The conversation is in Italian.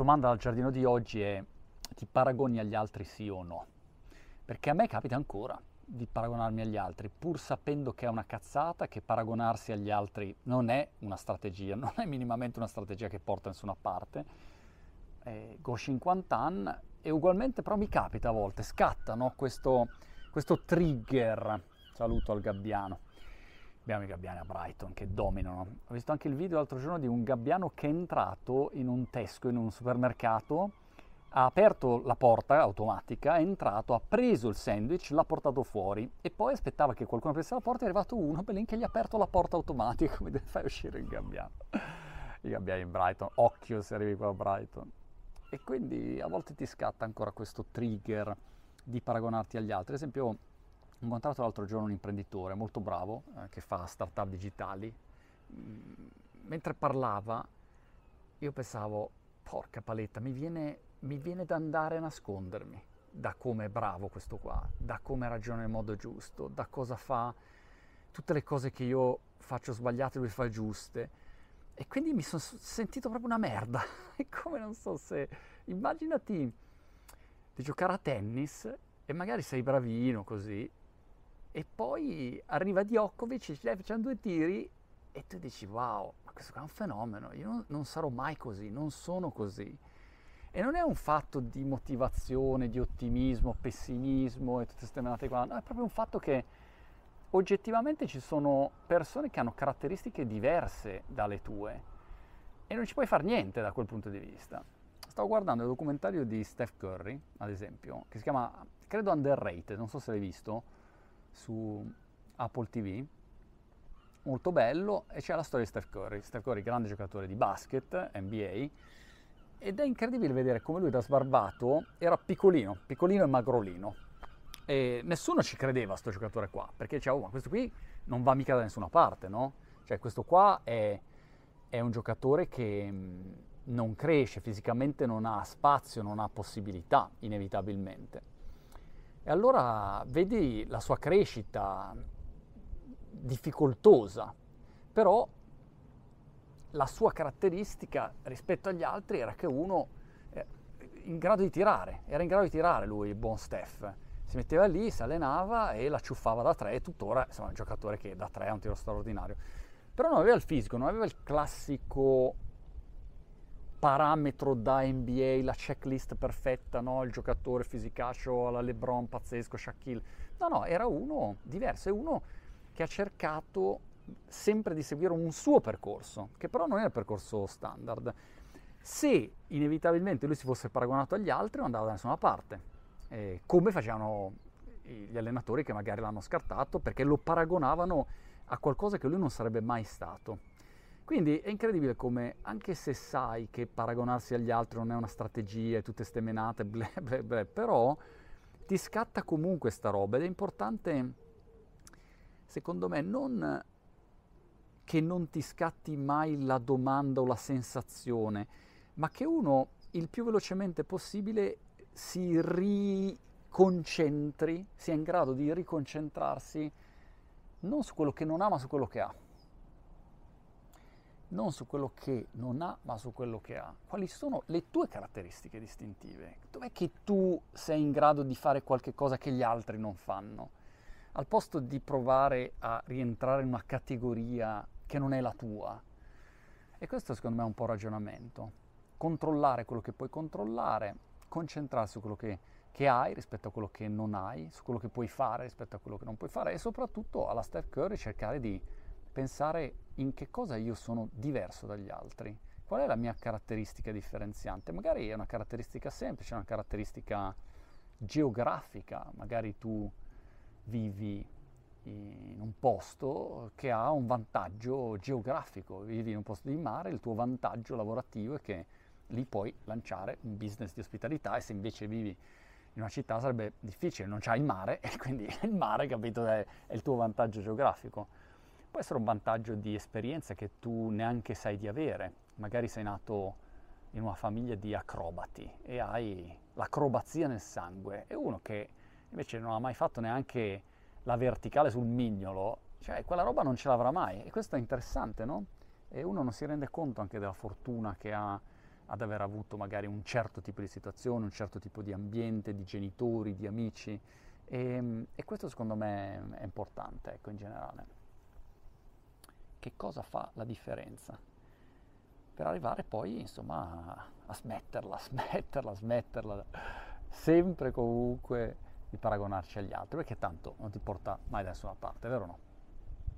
domanda dal giardino di oggi è: ti paragoni agli altri sì o no? Perché a me capita ancora di paragonarmi agli altri, pur sapendo che è una cazzata, che paragonarsi agli altri non è una strategia, non è minimamente una strategia che porta da nessuna parte. Go 50 anni e ugualmente però mi capita a volte, scatta, no? questo trigger. Saluto al gabbiano. Abbiamo i gabbiani a Brighton che dominano. Ho visto anche il video l'altro giorno di un gabbiano che è entrato in un Tesco, in un supermercato, ha aperto la porta automatica, è entrato, ha preso il sandwich, l'ha portato fuori e poi aspettava che qualcuno aprisse la porta. È arrivato uno belin che gli ha aperto la porta automatica. Come fai uscire il gabbiano? I gabbiani in Brighton, occhio se arrivi qua a Brighton. E quindi a volte ti scatta ancora questo trigger di paragonarti agli altri. Ad esempio, ho incontrato l'altro giorno un imprenditore molto bravo che fa startup digitali. Mentre parlava, io pensavo, porca paletta, mi viene da andare a nascondermi da come è bravo questo qua, da come ragiona nel modo giusto, da cosa fa, tutte le cose che io faccio sbagliate lui fa giuste. E quindi mi sono sentito proprio una merda. È come, non so se... Immaginati di giocare a tennis e magari sei bravino così e poi arriva Djokovic, ci facciamo due tiri e tu dici wow, ma questo qua è un fenomeno, io non sarò mai così, non sono così. E non è un fatto di motivazione, di ottimismo, pessimismo e tutte queste menate qua, no, è proprio un fatto che oggettivamente ci sono persone che hanno caratteristiche diverse dalle tue e non ci puoi fare niente da quel punto di vista. Stavo guardando il documentario di Steph Curry, ad esempio, che si chiama, credo, Underrated, non so se l'hai visto, su Apple TV, molto bello, e c'è la storia di Steph Curry. Steph Curry, grande giocatore di basket, NBA, ed è incredibile vedere come lui da sbarbato era piccolino e magrolino. E nessuno ci credeva a sto giocatore qua, perché diceva, oh, ma questo qui non va mica da nessuna parte, no? Cioè questo qua è un giocatore che non cresce, fisicamente non ha spazio, non ha possibilità, inevitabilmente. E allora vedi la sua crescita difficoltosa, però la sua caratteristica rispetto agli altri era che uno in grado di tirare, era in grado di tirare lui, il buon Steph. Si metteva lì, si allenava e la ciuffava da tre, e tuttora insomma, è un giocatore che da tre ha un tiro straordinario. Però non aveva il fisico, non aveva il classico parametro da NBA, la checklist perfetta, no? Il giocatore fisicaccio alla LeBron pazzesco, Shaquille. No, era uno diverso, è uno che ha cercato sempre di seguire un suo percorso, che però non è il percorso standard. Se inevitabilmente lui si fosse paragonato agli altri, non andava da nessuna parte. Come facevano gli allenatori che magari l'hanno scartato perché lo paragonavano a qualcosa che lui non sarebbe mai stato. Quindi è incredibile come, anche se sai che paragonarsi agli altri non è una strategia e tutte ste menate, però ti scatta comunque sta roba ed è importante, secondo me, non che non ti scatti mai la domanda o la sensazione, ma che uno il più velocemente possibile si riconcentri, sia in grado di riconcentrarsi non su quello che non ha, ma su quello che ha. Non su quello che non ha, ma su quello che ha. Quali sono le tue caratteristiche distintive? Dov'è che tu sei in grado di fare qualche cosa che gli altri non fanno? Al posto di provare a rientrare in una categoria che non è la tua. E questo secondo me è un po' ragionamento. Controllare quello che puoi controllare, concentrarsi su quello che hai rispetto a quello che non hai, su quello che puoi fare rispetto a quello che non puoi fare e soprattutto alla Steph Curry cercare di pensare in che cosa io sono diverso dagli altri, qual è la mia caratteristica differenziante. Magari è una caratteristica semplice, una caratteristica geografica, magari tu vivi in un posto che ha un vantaggio geografico, vivi in un posto di mare, il tuo vantaggio lavorativo è che lì puoi lanciare un business di ospitalità, e se invece vivi in una città sarebbe difficile, non c'hai il mare e quindi il mare, capito, è il tuo vantaggio geografico. Può essere un vantaggio di esperienza che tu neanche sai di avere, magari sei nato in una famiglia di acrobati e hai l'acrobazia nel sangue, e uno che invece non ha mai fatto neanche la verticale sul mignolo, cioè quella roba non ce l'avrà mai, e questo è interessante, no? E uno non si rende conto anche della fortuna che ha ad aver avuto magari un certo tipo di situazione, un certo tipo di ambiente, di genitori, di amici, e questo secondo me è importante, ecco, in generale. Che cosa fa la differenza? Per arrivare poi, insomma, a smetterla, sempre comunque di paragonarci agli altri, perché tanto non ti porta mai da nessuna parte, vero o no?